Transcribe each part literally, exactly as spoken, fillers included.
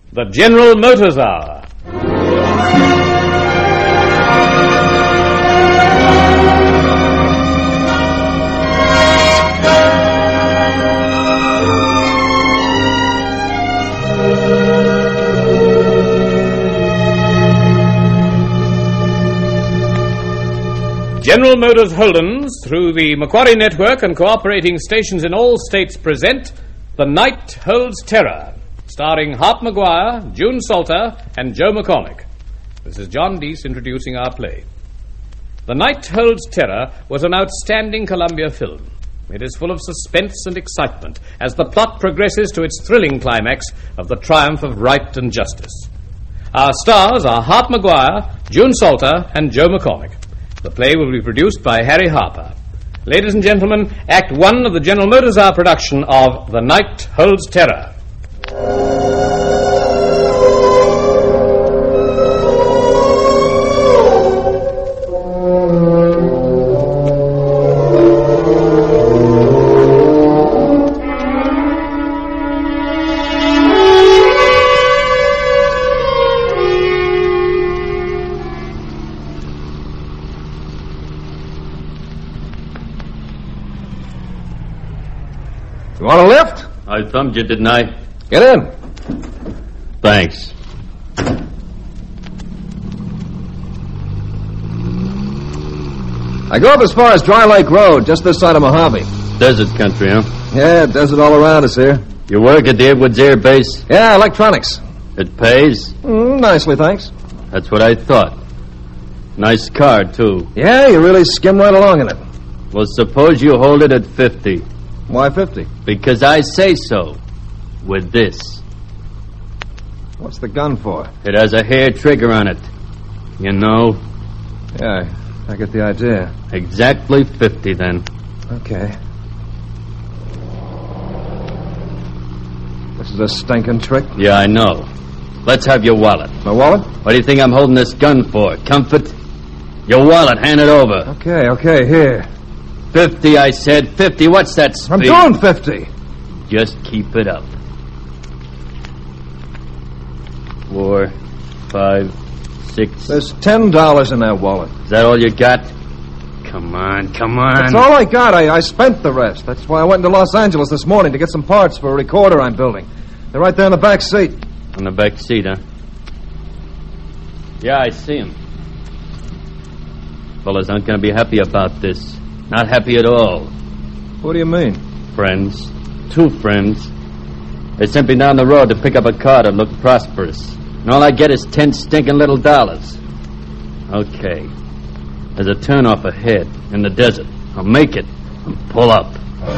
The General Motors Hour. General Motors Holdens, through the Macquarie Network and cooperating stations in all states, present The Night Holds Terror, starring Hart Maguire, June Salter, and Joe McCormick. This is John Deese introducing our play. The Night Holds Terror was an outstanding Columbia film. It is full of suspense and excitement as the plot progresses to its thrilling climax of the triumph of right and justice. Our stars are Hart Maguire, June Salter, and Joe McCormick. The play will be produced by Harry Harper. Ladies and gentlemen, Act One of the General Motors Hour production of The Night Holds Terror. You want a lift? I thumbed you, didn't I? Get in. Thanks. I go up as far as Dry Lake Road, just this side of Mojave. Desert country, huh? Yeah, desert all around us here. You work at the Edwards Air Base? Yeah, electronics. It pays? Mm, nicely, thanks. That's what I thought. Nice car, too. Yeah, you really skim right along in it. Well, suppose you hold it at fifty. Why fifty? Because I say so. With this. What's the gun for? It has a hair trigger on it. You know? Yeah, I get the idea. Exactly fifty, then. Okay. This is a stinking trick. Yeah, I know. Let's have your wallet. My wallet? What do you think I'm holding this gun for? Comfort? Your wallet, hand it over. Okay, okay, here. Fifty, I said. Fifty, what's that speed? I'm doing fifty. Just keep it up. Four, five, six... There's ten dollars in that wallet. Is that all you got? Come on, come on. That's all I got. I, I spent the rest. That's why I went into Los Angeles this morning to get some parts for a recorder I'm building. They're right there in the back seat. On the back seat, huh? Yeah, I see him. Fellas aren't going to be happy about this. Not happy at all. What do you mean? Friends. Two friends. They sent me down the road to pick up a car that looked prosperous. And all I get is ten stinking little dollars. Okay. There's a turnoff ahead in the desert. I'll make it and pull up.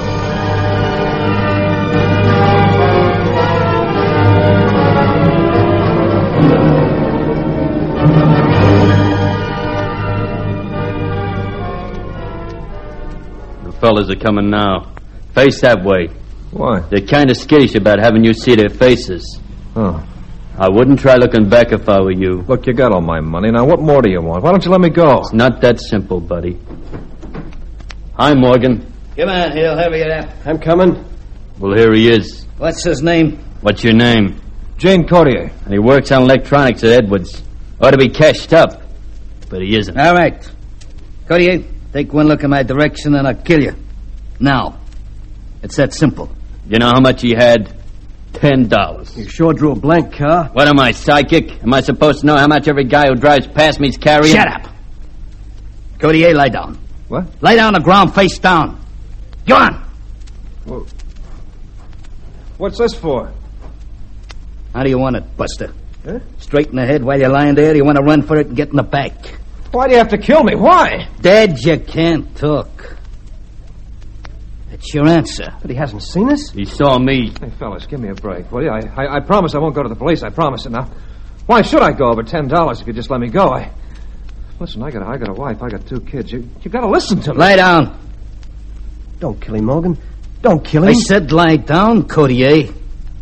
The fellas are coming now. Face that way. Why? They're kind of skittish about having you see their faces. Oh. I wouldn't try looking back if I were you. Look, you got all my money. Now, what more do you want? Why don't you let me go? It's not that simple, buddy. Hi, Morgan. Come on, he'll hurry it up. I'm coming. Well, here he is. What's his name? What's your name? Jane Cordier. And he works on electronics at Edwards. Ought to be cashed up. But he isn't. All right. Cordier, take one look in my direction and I'll kill you. Now. It's that simple. You know how much he had? Ten dollars. You sure drew a blank car. What am I, psychic? Am I supposed to know how much every guy who drives past me's carrying? Shut up. Cordier, lie down. What? Lie down on the ground, face down. Go on. Well, what's this for? How do you want it, Buster? Huh? Straight in the head while you're lying there? You want to run for it and get in the back? Why do you have to kill me? Why? Dead, you can't talk. That's your answer. But he hasn't seen us. He saw me. Hey, fellas, give me a break, will you? I, I, I promise I won't go to the police. I promise it. Now, why should I go over ten dollars if you just let me go? I listen. I got, a, I got a wife. I got two kids. You, you got to listen to me. Lie down. Don't kill him, Morgan. Don't kill him. I said lie down, Cordier.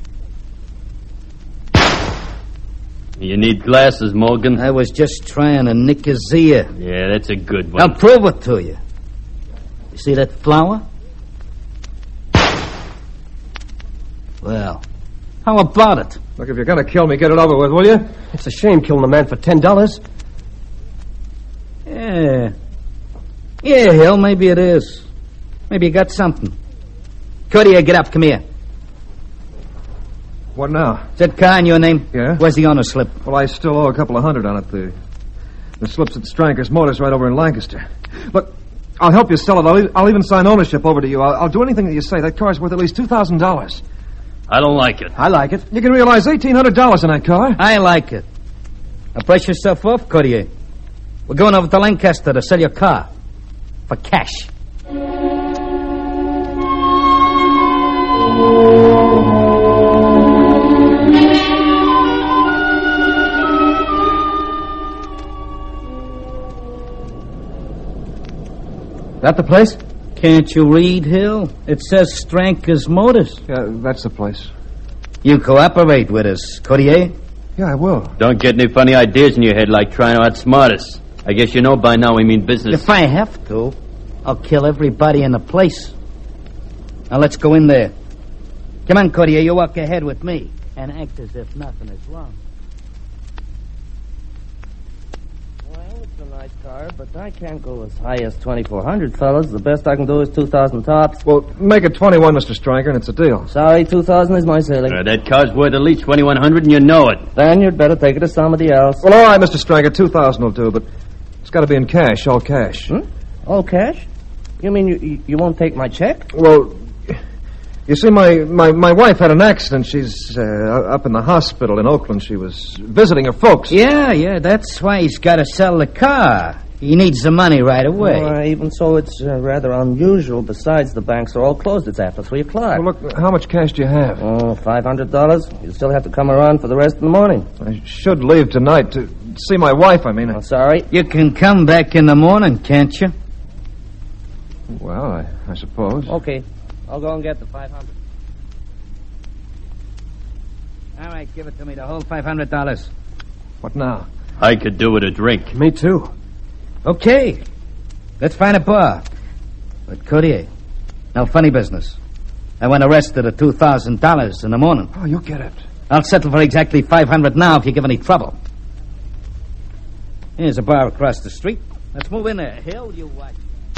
You need glasses, Morgan. I was just trying to nick his ear. Yeah, that's a good one. I'll prove it to you. You see that flower? Well, How about it? Look, if you're going to kill me, get it over with, will you? It's a shame killing a man for ten dollars. Yeah. Yeah, Hill, maybe it is. Maybe you got something. Courtier, get up. Come here. What now? Is that car in your name? Yeah. Where's the owner's slip? Well, I still owe a couple of hundred on it. The, the slip's at Strankers Motors right over in Lancaster. Look, I'll help you sell it. I'll, e- I'll even sign ownership over to you. I'll, I'll do anything that you say. That car's worth at least two thousand dollars. I don't like it. I like it. You can realize eighteen hundred dollars in that car. I like it. Now brush yourself off, Courtier. We're going over to Lancaster to sell your car. For cash. That the place? Can't you read, Hill? It says Strankers Motors. Yeah, that's the place. You cooperate with us, Courtier? Yeah, I will. Don't get any funny ideas in your head like trying to outsmart us. I guess you know by now we mean business. If I have to, I'll kill everybody in the place. Now let's go in there. Come on, Courtier, you walk ahead with me and act as if nothing is wrong. Well, it's a nice car, but I can't go as high as twenty-four hundred, fellas. The best I can do is two thousand tops. Well, make it twenty-one, Mister Stranker, and it's a deal. Sorry, two thousand is my ceiling. Uh, that car's worth at least twenty-one hundred, and you know it. Then you'd better take it to somebody else. Well, all right, Mister Stranker, two thousand will do, but it's got to be in cash, all cash. Hmm? All cash? You mean you, you, you won't take my check? Well, you see, my, my, my wife had an accident. She's uh, up in the hospital in Oakland. She was visiting her folks. Yeah, yeah, that's why he's got to sell the car. He needs the money right away. Uh, even so, it's uh, rather unusual. Besides, the banks are all closed. It's after three o'clock. Well, look, how much cash do you have? Oh, five hundred dollars. You still have to come around for the rest of the morning. I should leave tonight to see my wife, I mean. I'm sorry. You can come back in the morning, can't you? Well, I, I suppose. Okay. I'll go and get the five hundred. All right, give it to me, the whole five hundred dollars. What now? I could do with a drink. Me too. Okay. Let's find a bar. But, Courtier, no funny business. I want the rest of the two thousand dollars in the morning. Oh, you'll get it. I'll settle for exactly five hundred now if you give any trouble. Here's a bar across the street. Let's move in there. Hill, you watch.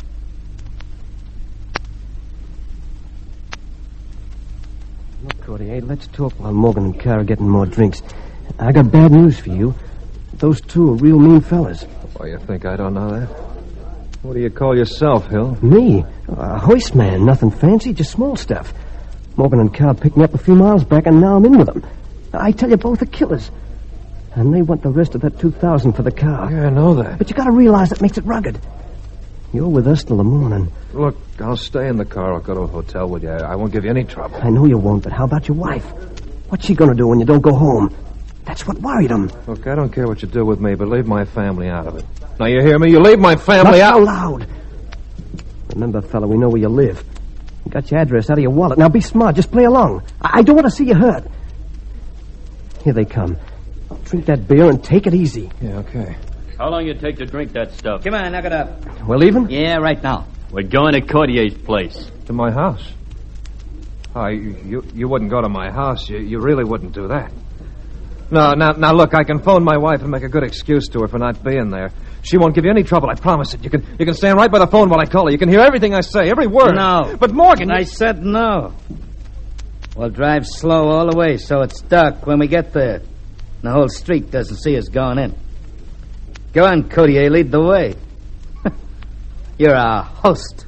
Look, Courtier, let's talk while Morgan and Carr are getting more drinks. I got bad news for you. Those two are real mean fellas. Oh, you think I don't know that? What do you call yourself, Hill? Me? A hoist man, nothing fancy, just small stuff. Morgan and Carr picked me up a few miles back, and now I'm in with them. I tell you, both are killers. And they want the rest of that two thousand for the car. Yeah, I know that. But you gotta realize that makes it rugged. You're with us till the morning. Look, I'll stay in the car. I'll go to a hotel with you. I won't give you any trouble. I know you won't, but how about your wife? What's she gonna do when you don't go home? That's what worried them. Look, I don't care what you do with me, but leave my family out of it. Now, you hear me? You leave my family Not out. so loud. Remember, fella, we know where you live. You got your address out of your wallet. Now, be smart. Just play along. I, I don't want to see you hurt. Here they come. Drink that beer and take it easy. Yeah, okay. How long you take to drink that stuff? Come on, knock it up. We're leaving? Yeah, right now. We're going to Courtier's place. To my house. Oh, you, you, you wouldn't go to my house. You, you really wouldn't do that. No, now, now, look, I can phone my wife and make a good excuse to her for not being there. She won't give you any trouble, I promise it. You can you can stand right by the phone while I call her. You can hear everything I say, every word. No. But Morgan... I you... said no. We'll drive slow all the way so it's dark when we get there. The whole street doesn't see us going in. Go on, Courtier, lead the way. You're our host.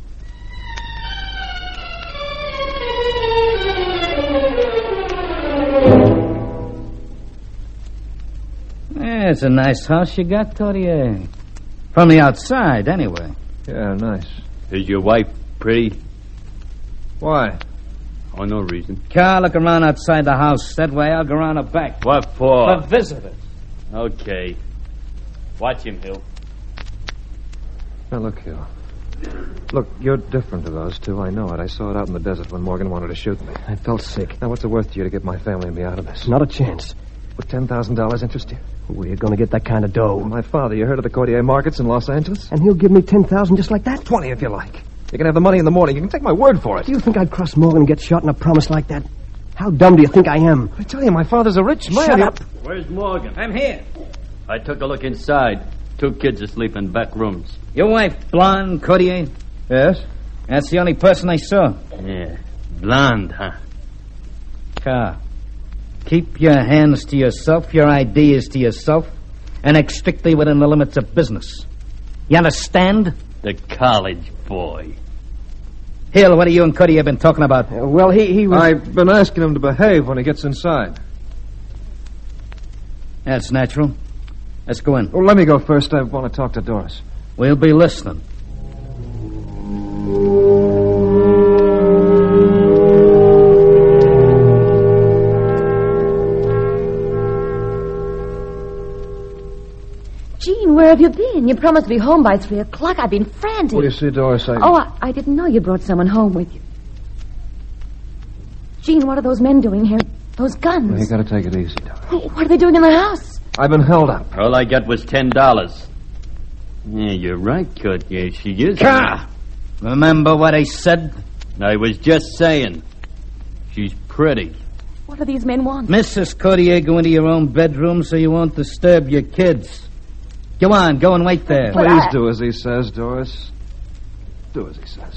Yeah, it's a nice house you got, Courtier. From the outside, anyway. Yeah, nice. Is your wife pretty? Why? Oh, no reason. Carl, look around outside the house. That way I'll go around the back. What for? For visitors. Okay. Watch him, Hill. Now, look, Hill. Look, you're different to those two. I know it. I saw it out in the desert when Morgan wanted to shoot me. I felt sick. Now, what's it worth to you to get my family and me out of this? Not a chance. Would ten thousand dollars interest you? Where you gonna get that kind of dough? My father, you heard of the Courtier markets in Los Angeles? And he'll give me ten thousand just like that? Twenty if you like. You can have the money in the morning. You can take my word for it. Do you think I'd cross Morgan and get shot in a promise like that? How dumb do you think I am? I tell you, my father's a rich man. Shut up. Where's Morgan? I'm here. I took a look inside. Two kids asleep in back rooms. Your wife, blonde, Courtier? Yes? That's the only person I saw. Yeah. Blonde, huh? Carr, keep your hands to yourself, your ideas to yourself, and act strictly within the limits of business. You understand? The college boy. Hill, what have you and Courtier been talking about? Uh, well, he, he was... I've been asking him to behave when he gets inside. That's natural. Let's go in. Well, let me go first. I want to talk to Doris. We'll be listening. Gene, where have you been? You promised to be home by three o'clock. I've been frantic. Well, you see, Doris, I... Oh, I, I didn't know you brought someone home with you. Gene, what are those men doing here? Those guns. Well, you got to take it easy, Doris. Oh, what are they doing in the house? I've been held up. All I got was ten dollars. Yeah, you're right, Kurt. Yeah, she is. Carr! Remember what I said? I was just saying. She's pretty. What do these men want? Missus Courtier, go into your own bedroom so you won't disturb your kids. Go on, go and wait there. But Please I- do as he says, Doris. Do as he says.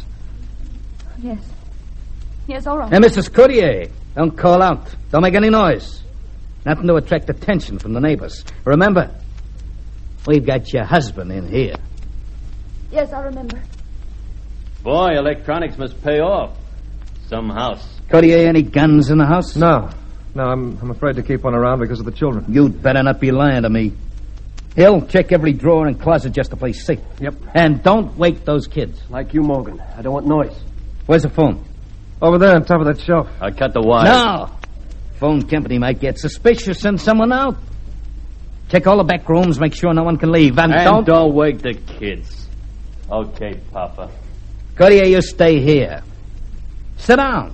Yes. Yes, all right. Hey, Missus Courtier, don't call out. Don't make any noise. Nothing to attract attention from the neighbors. Remember, we've got your husband in here. Yes, I remember. Boy, electronics must pay off. Some house. Courtier, any guns in the house? No. No, I'm, I'm afraid to keep one around because of the children. You'd better not be lying to me. Hill, check every drawer and closet just to play safe. Yep. And don't wake those kids. Like you, Morgan. I don't want noise. Where's the phone? Over there on top of that shelf. I cut the wire. No! Phone company might get suspicious, send someone out. Check all the back rooms, make sure no one can leave. And, And don't... don't wake the kids. Okay, Papa. Courtier, you stay here. Sit down.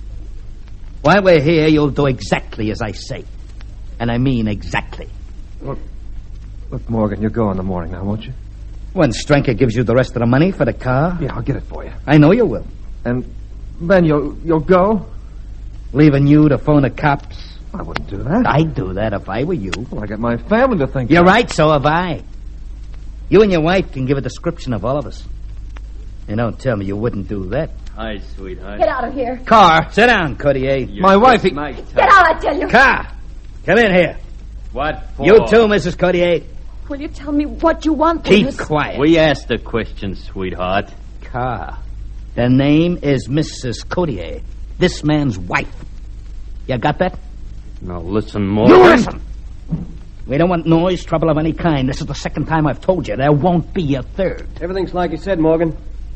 While we're here, you'll do exactly as I say. And I mean exactly. Look, look, Morgan, you'll go in the morning now, won't you? When Stranker gives you the rest of the money for the car, Yeah, I'll get it for you. I know you will. And then you'll you'll go? Leaving you to phone the cops. I wouldn't do that. I'd do that if I were you. Well, I got my family to think You're of. right, so have I. You and your wife can give a description of all of us. And don't tell me you wouldn't do that. Hi, sweetheart. Get out of here. Car, sit down, Courtier. You're My wife, just he- my Get type. out, I tell you. Car, come in here. What for? You too, Missus Courtier. Will you tell me what you want? Keep Bruce? quiet. We asked the question, sweetheart. Car. The name is Missus Courtier. This man's wife. You got that? Now listen, more. You listen. We don't want noise, trouble of any kind. This is the second time I've told you. There won't be a third. Everything's like you said, Morgan.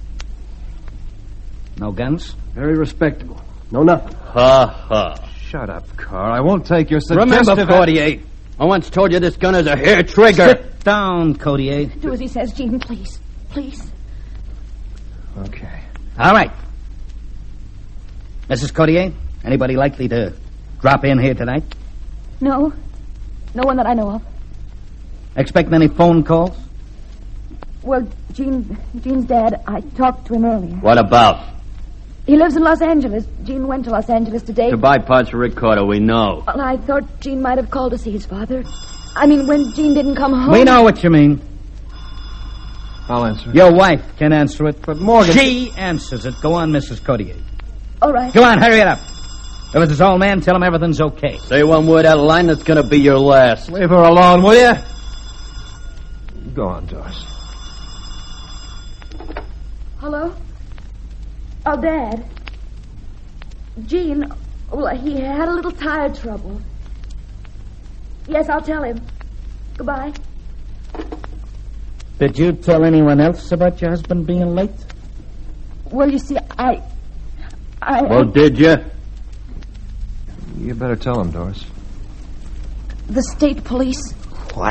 No guns? Very respectable. No nothing. Ha ha. Shut up, Carr. I won't take your suggestive... Remember, Courtier, I once told you this gun is a hair trigger. Sit down, Courtier. Do as he says, Gene, please. Please. Okay. All right. Missus Courtier, anybody likely to drop in here tonight? No. No one that I know of. Expecting any phone calls? Well, Gene, Gene's dad, I talked to him earlier. What about? He lives in Los Angeles. Gene went to Los Angeles today. To buy parts for recorder, we know. Well, I thought Gene might have called to see his father. I mean, when Gene didn't come home... We know what you mean. I'll answer. Your wife can answer it. But Morgan... She answers it. Go on, Missus Courtier. All right. Go on, hurry it up. If it's his old man, tell him everything's okay. Say one word out of line, that's gonna be your last. Leave her alone, will you? Go on, Doris. Hello? Oh, Dad. Gene, well, he had a little tire trouble. Yes, I'll tell him. Goodbye. Did you tell anyone else about your husband being late? Well, you see, I... I... Well, did you? You better tell him, Doris. The state police. What?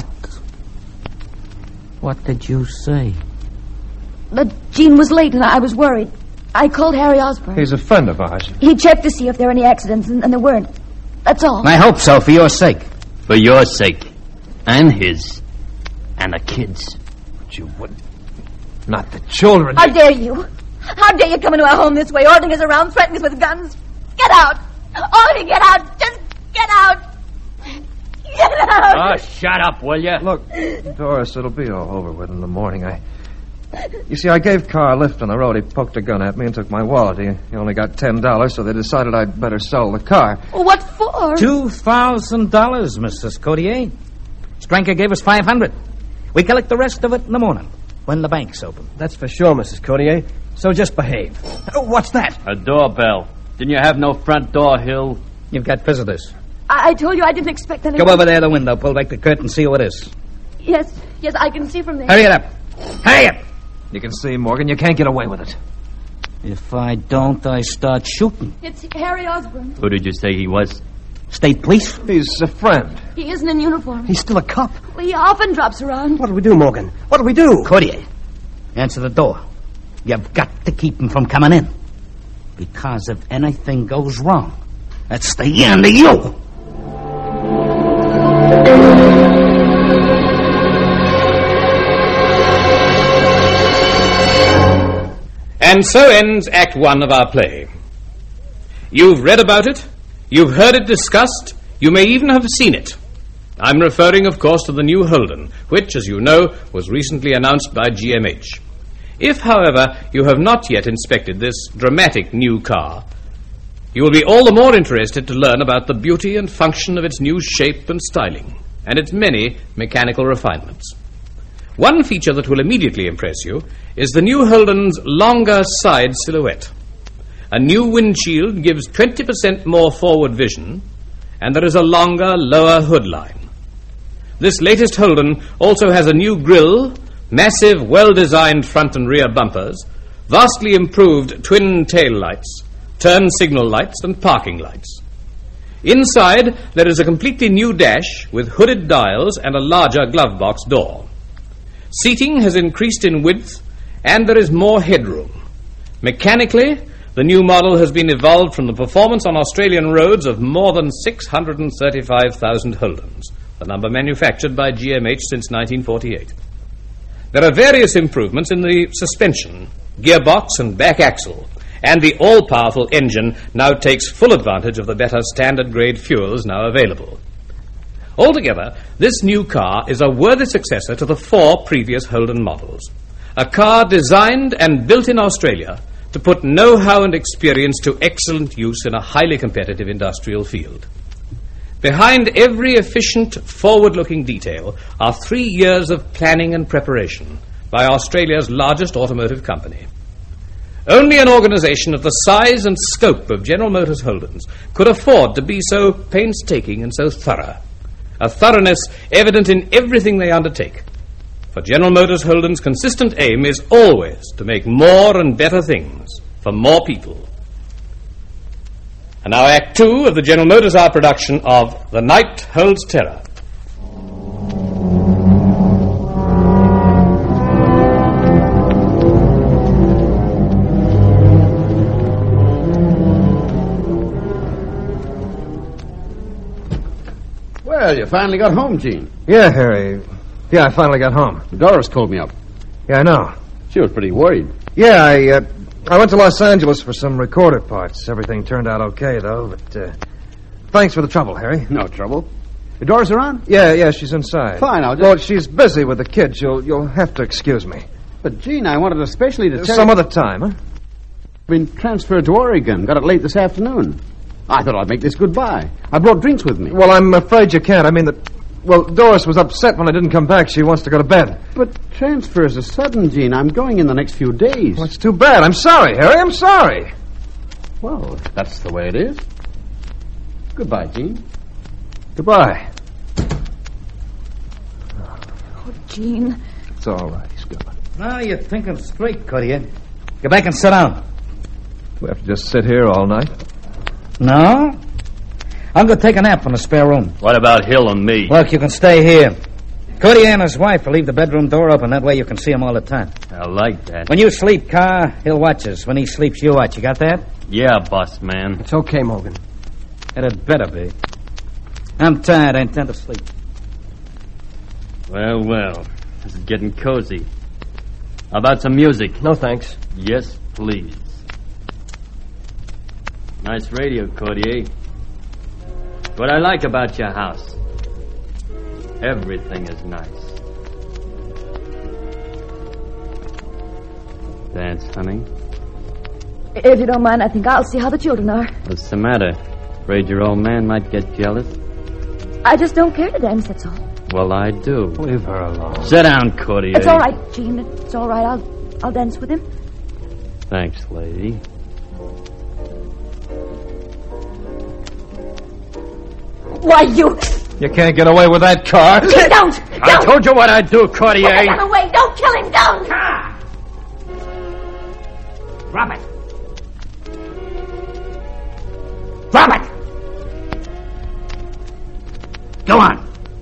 What did you say? But Gene was late and I was worried. I called Harry Osborne. He's a friend of ours. He checked to see if there were any accidents, and, and there weren't. That's all. I hope so, for your sake. For your sake. And his. And the kids. But you wouldn't. Not the children. How dare you? How dare you come into our home this way, ordering us around, threatening us with guns? Get out! Only get out. Just get out. Get out. Oh, shut up, will you? Look, Doris, it'll be all over with in the morning. I... You see, I gave Carr a lift on the road. He poked a gun at me and took my wallet. He, he only got ten dollars, so they decided I'd better sell the car. What for? Two thousand dollars, Missus Codier. Stranker gave us five hundred. We collect the rest of it in the morning, when the bank's open. That's for sure, Missus Codier. So just behave. Oh, what's that? A doorbell. Didn't you have no front door, Hill? You've got visitors. I, I told you I didn't expect anyone. Go over there to the window, pull back the curtain, see who it is. Yes, yes, I can see from there. Hurry it up. Hurry up! You can see, Morgan, you can't get away with it. If I don't, I start shooting. It's Harry Osborne. Who did you say he was? State police? He's a friend. He isn't in uniform. He's still a cop. He often drops around. What do we do, Morgan? What do we do? Codier, answer the door. You've got to keep him from coming in. Because if anything goes wrong, that's the end of you. And so ends Act One of our play. You've read about it, you've heard it discussed, you may even have seen it. I'm referring, of course, to the new Holden, which, as you know, was recently announced by G M H. If, however, you have not yet inspected this dramatic new car, you will be all the more interested to learn about the beauty and function of its new shape and styling, and its many mechanical refinements. One feature that will immediately impress you is the new Holden's longer side silhouette. A new windshield gives twenty percent more forward vision, and there is a longer, lower hood line. This latest Holden also has a new grille, massive, well-designed front and rear bumpers, vastly improved twin tail lights, turn signal lights, and parking lights. Inside, there is a completely new dash with hooded dials and a larger glove box door. Seating has increased in width, and there is more headroom. Mechanically, the new model has been evolved from the performance on Australian roads of more than six hundred thirty-five thousand Holdens, the number manufactured by G M H since nineteen forty-eight. There are various improvements in the suspension, gearbox, and back axle, and the all-powerful engine now takes full advantage of the better standard-grade fuels now available. Altogether, this new car is a worthy successor to the four previous Holden models. A car designed and built in Australia to put know-how and experience to excellent use in a highly competitive industrial field. Behind every efficient, forward-looking detail are three years of planning and preparation by Australia's largest automotive company. Only an organization of the size and scope of General Motors Holdens could afford to be so painstaking and so thorough. A thoroughness evident in everything they undertake. For General Motors Holden's consistent aim is always to make more and better things for more people. And now Act Two of the General Motors Hour production of The Night Holds Terror. Well, you finally got home, Gene. Yeah, Harry. Yeah, I finally got home. Doris called me up. Yeah, I know. She was pretty worried. Yeah, I uh, I went to Los Angeles for some recorder parts. Everything turned out okay, though, but uh, thanks for the trouble, Harry. No trouble. Is Doris around? Yeah, yeah, she's inside. Fine, I'll just... Well, she's busy with the kids. You'll, you'll have to excuse me. But, Gene, I wanted especially to tell Some you... other time, huh? Been transferred to Oregon. Got it late this afternoon. I thought I'd make this goodbye. I brought drinks with me. Well, I'm afraid you can't. I mean that... Well, Doris was upset when I didn't come back. She wants to go to bed. But transfers are sudden, Gene. I'm going in the next few days. Well, it's too bad. I'm sorry, Harry. I'm sorry. Well, if that's the way it is. Goodbye, Gene. Goodbye. Oh, Gene. It's all right. He's gone. Now you're thinking straight, Codier. Go back and sit down. We have to just sit here all night. No? I'm going to take a nap in the spare room. What about Hill and me? Look, you can stay here. Codier and his wife will leave the bedroom door open. That way you can see him all the time. I like that. When you sleep, Carr, he'll watch us. When he sleeps, you watch. You got that? Yeah, boss man. It's okay, Morgan. It had better be. I'm tired. I intend to sleep. Well, well. This is getting cozy. How about some music? No, thanks. Yes, please. Nice radio, Codier. What I like about your house, everything is nice. Dance, honey? If you don't mind, I think I'll see how the children are. What's the matter? Afraid your old man might get jealous? I just don't care to dance, that's all. Well, I do. Leave her alone. Sit down, Courtier. It's all right, Jean. It's all right. I'll, I'll dance with him. Thanks, lady. Why, you... You can't get away with that car. Don't! Don't! I told you what I'd do, Courtier. Put that gun away! Don't kill him! Don't! Drop it. Drop it. Go on.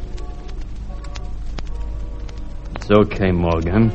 It's okay, Morgan.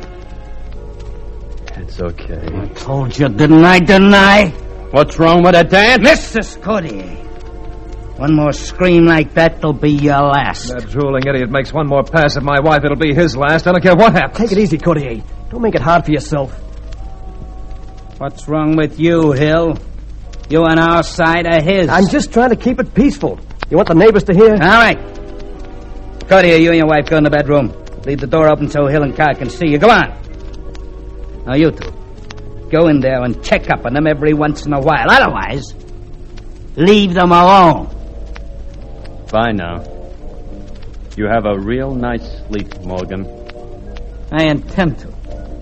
It's okay. I told you, didn't I, didn't I? What's wrong with that dance? Missus Courtier. One more scream like that, will be your last. That drooling idiot makes one more pass at my wife, it'll be his last. I don't care what happens. Take it easy, Courtier. Don't make it hard for yourself. What's wrong with you, Hill? You on our side or his? I'm just trying to keep it peaceful. You want the neighbors to hear? All right. Courtier, you and your wife go in the bedroom. Leave the door open so Hill and Carr can see you. Go on. Now, you two. Go in there and check up on them every once in a while. Otherwise, leave them alone. Fine now. You have a real nice sleep, Morgan. I intend to.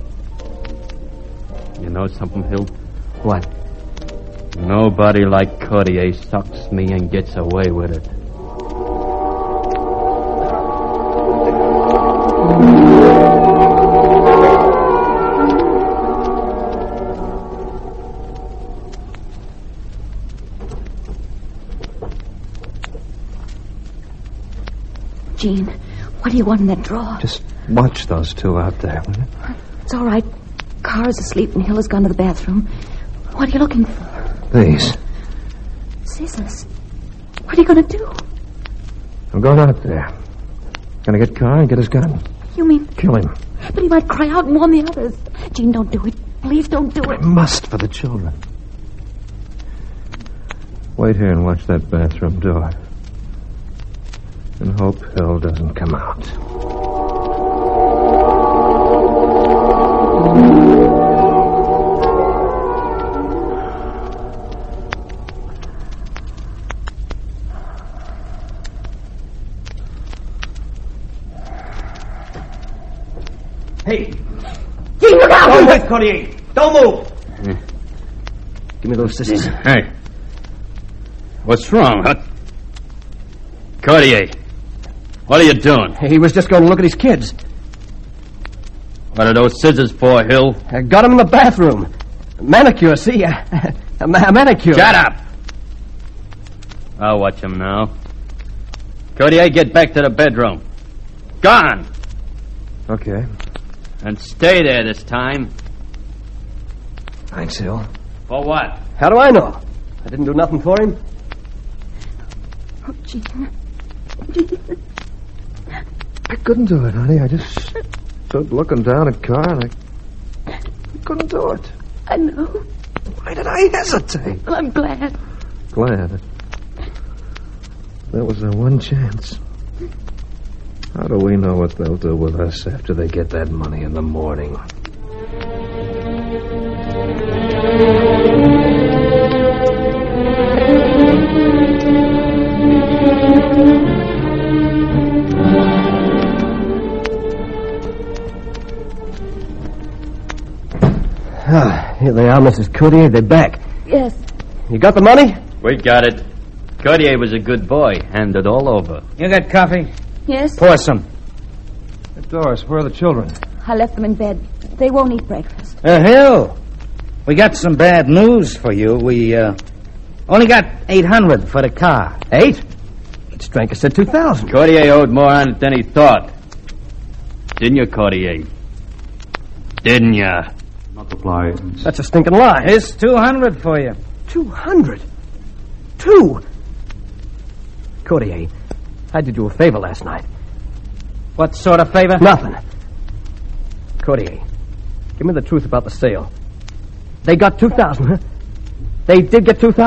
You know something, Hill? What? Nobody like Courtier sucks me and gets away with it. Jean, what do you want in that drawer? Just watch those two out there, will you? It's all right. Carr's asleep and Hill has gone to the bathroom. What are you looking for? These. Scissors. What are you going to do? I'm going out there. Gonna get Carr and get his gun. You mean... Kill him. But he might cry out and warn the others. Jean, don't do it. Please don't do I it. must for the children. Wait here and watch that bathroom door. And hope Hill doesn't come out. Hey! Jean, look out! Don't move, Courtier! Don't move! Give me those scissors. Hey. What's wrong, huh? Courtier. What are you doing? He was just going to look at his kids. What are those scissors for, Hill? I got him in the bathroom. Manicure, see? A, a, a manicure. Shut up! I'll watch him now. Courtier, get back to the bedroom. Gone! Okay. And stay there this time. Thanks, Hill. For what? How do I know? I didn't do nothing for him. Oh, Jean. Jean. I couldn't do it, honey. I just stood looking down at Carr and I couldn't do it. I know. Why did I hesitate? Well, I'm glad. Glad. That was their one chance. How do we know what they'll do with us after they get that money in the morning? Ah, here they are, Missus Courtier. They're back. Yes. You got the money? We got it. Courtier was a good boy. Handed all over. You got coffee? Yes? Pour some. Doris, where are the children? I left them in bed. They won't eat breakfast. Uh, Hill, we got some bad news for you. We, uh, only got eight hundred for the car. Eight? Stranker said two thousand. Courtier owed more on it than he thought. Didn't you, Courtier? Didn't you? Multiply. That's a stinking lie. Here's two hundred for you. Two hundred? Two? Courtier, I did you a favor last night. What sort of favor? Nothing. Courtier, give me the truth about the sale. They got two thousand, huh? They did get two thousand?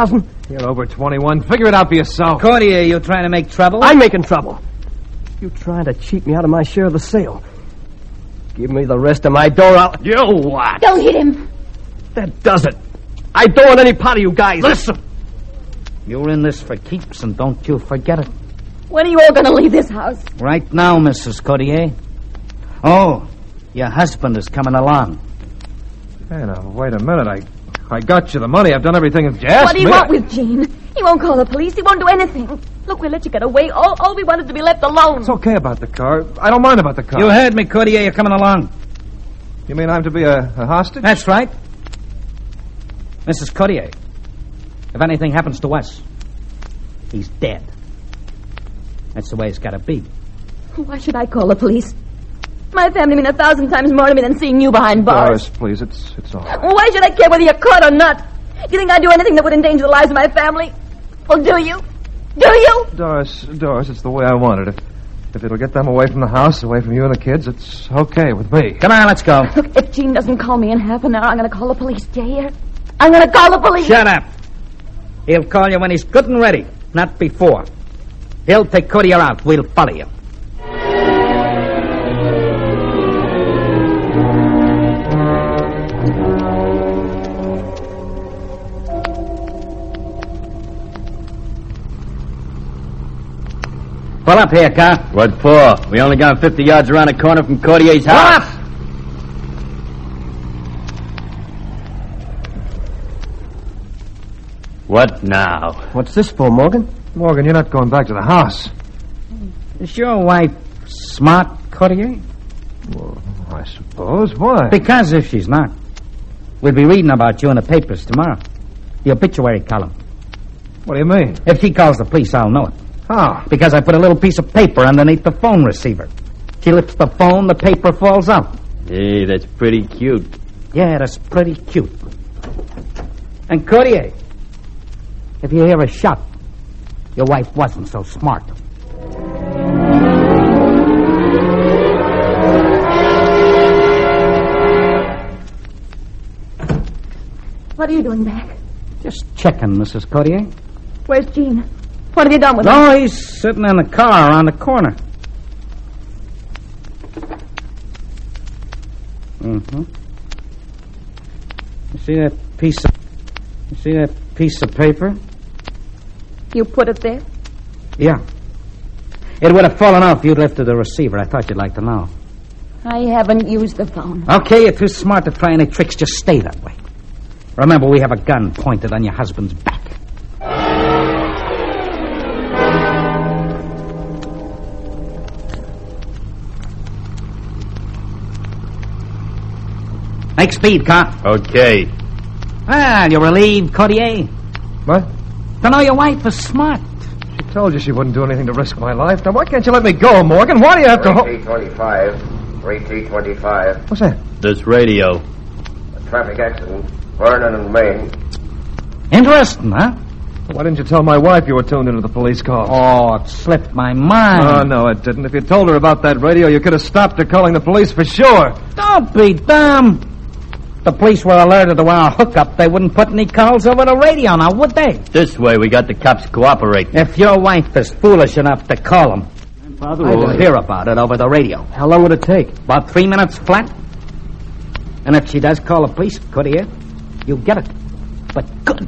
You're over twenty-one. Figure it out for yourself. Cordier, you trying to make trouble? I'm making trouble. You trying to cheat me out of my share of the sale. Give me the rest of my dough. I'll... You what? Don't hit him. That does it. I don't want any part of you guys. Listen. You're in this for keeps, and don't you forget it. When are you all going to leave this house? Right now, Missus Cordier. Oh, your husband is coming along. Hey, now, wait a minute. I I got you the money. I've done everything that you asked What do you me. want with Gene? He won't call the police. He won't do anything. Look, we let you get away. All, all we wanted to be left alone. It's okay about the car. I don't mind about the car. You heard me, Cordier. You're coming along. You mean I'm to be a, a hostage? That's right. Missus Cordier, if anything happens to us, he's dead. That's the way it's got to be. Why should I call the police? My family mean a thousand times more to me than seeing you behind bars. Doris, please. It's it's all right. Why should I care whether you're caught or not? Do you think I'd do anything that would endanger the lives of my family? Well, do you? Do you? Doris, Doris, it's the way I want it. If, if it'll get them away from the house, away from you and the kids, it's okay with me. Come on, let's go. Look, if Gene doesn't call me in half an hour, I'm going to call the police. Do you hear? I'm going to call the police. Shut up. He'll call you when he's good and ready, not before. He'll take Cordier out. We'll follow you. Pull up here, car. What for? We only got fifty yards around the corner from Cordier's house. Pull up! What now? What's this for, Morgan? Morgan, you're not going back to the house. Is your wife smart, Cordier? Well, I suppose. Why? Because if she's not, we'll be reading about you in the papers tomorrow. The obituary column. What do you mean? If she calls the police, I'll know it. How? Because I put a little piece of paper underneath the phone receiver. She lifts the phone, the paper falls out. Hey, that's pretty cute. Yeah, that's pretty cute. And Cordier, if you hear a shot, your wife wasn't so smart. What are you doing back? Just checking, Missus Cordier. Where's Gene? What have you done with him? No, he's sitting in the car around the corner. Mm-hmm. You see that piece of... You see that piece of paper? You put it there? Yeah. It would have fallen off if you'd lifted the receiver. I thought you'd like to know. I haven't used the phone. Okay, you're too smart to try any tricks. Just stay that way. Remember, we have a gun pointed on your husband's back. Make speed, car. Okay. Ah, you're relieved, Cordier. What? To know your wife is smart. She told you she wouldn't do anything to risk my life. Now, why can't you let me go, Morgan? Why do you have to... three T twenty-five. three T twenty-five. What's that? This radio. A traffic accident. Vernon and Maine. Interesting, huh? Why didn't you tell my wife you were tuned into the police call? Oh, it slipped my mind. Oh, no, it didn't. If you told her about that radio, you could have stopped her calling the police for sure. Don't be dumb. The police were alerted to our hookup. They wouldn't put any calls over the radio now, would they? This way, we got the cops cooperating. If your wife is foolish enough to call them, Father, I will hear about it over the radio. How long would it take? About three minutes flat. And if she does call the police, Cordier, you get it. But good.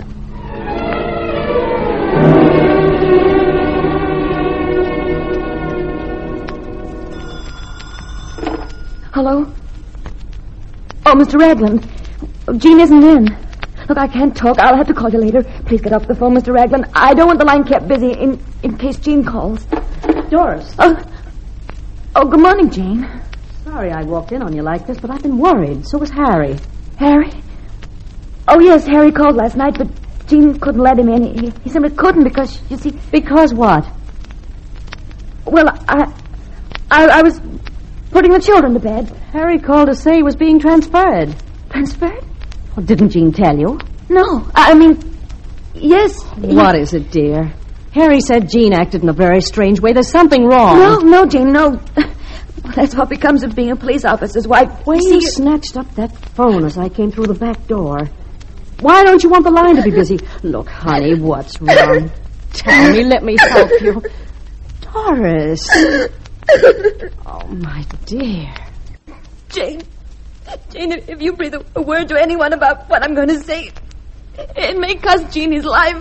Hello? Oh, Mister Ragland. Gene isn't in. Look, I can't talk. I'll have to call you later. Please get off the phone, Mister Ragland. I don't want the line kept busy in, in case Gene calls. Doris. Oh, oh, good morning, Jane. Sorry I walked in on you like this, but I've been worried. So was Harry. Harry? Oh, yes, Harry called last night, but Gene couldn't let him in. He, he simply couldn't because, you see... Because what? Well, I, I, I was putting the children to bed. Harry called to say he was being transferred. Transferred? Well, didn't Jean tell you? No, I mean, yes. What is it, dear? Harry said Jean acted in a very strange way. There's something wrong. No, no, Jane, no. That's what becomes of being a police officer's wife. When you, you see, snatched up that phone as I came through the back door, Why don't you want the line to be busy? Look, honey, what's wrong? Tell me, let me help you. Doris. Oh, my dear. Jane. Jane, if you breathe a word to anyone about what I'm going to say, it may cost Gene his life.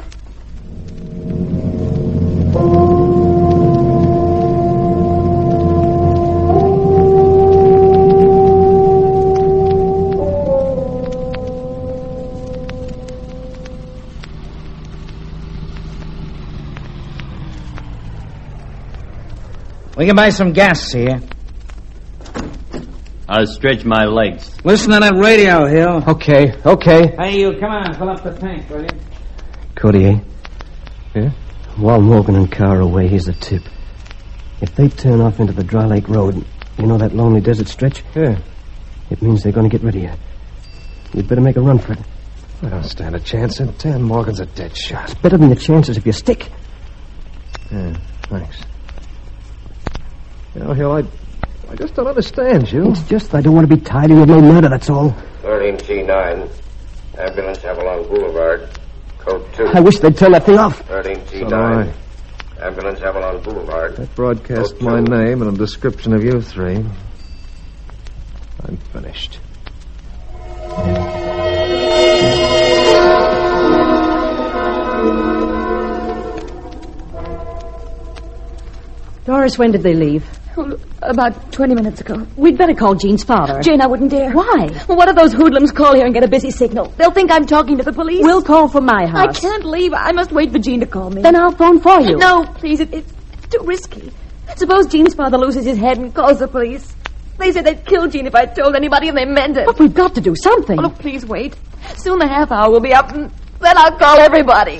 We can buy some gas here. I'll stretch my legs. Listen to that radio, Hill. Okay, okay. Hey, you, come on, fill up the tank, will you? Courtier, Yeah? while Morgan and Carr are away, here's a tip. If they turn off into the Dry Lake Road, you know that lonely desert stretch? Yeah. It means they're going to get rid of you. You'd better make a run for it. I don't stand a chance in ten. Morgan's a dead shot. It's better than your chances if you stick. Yeah, thanks. You know, Hill, I, I just don't understand you. It's just I don't want to be tied in with no murder, that's all. thirteen C nine. Ambulance Avalon Boulevard. Code two. I wish they'd turn that thing off. thirteen C So nine. do I. Ambulance Avalon Boulevard. That broadcast Code my two. name and a description of you three. I'm finished. Doris, when did they leave? Oh, about twenty minutes ago. We'd better call Jean's father. Jane, I wouldn't dare. Why? Well, what if those hoodlums call here and get a busy signal? They'll think I'm talking to the police. We'll call from my I house. can't leave. I must wait for Jean to call me. Then I'll phone for you. No, please. It, it's too risky. Suppose Jean's father loses his head and calls the police. They said they'd kill Jean if I told anybody, and they meant it. But we've got to do something. Oh, look, please wait. Soon the half hour will be up, and then I'll call everybody.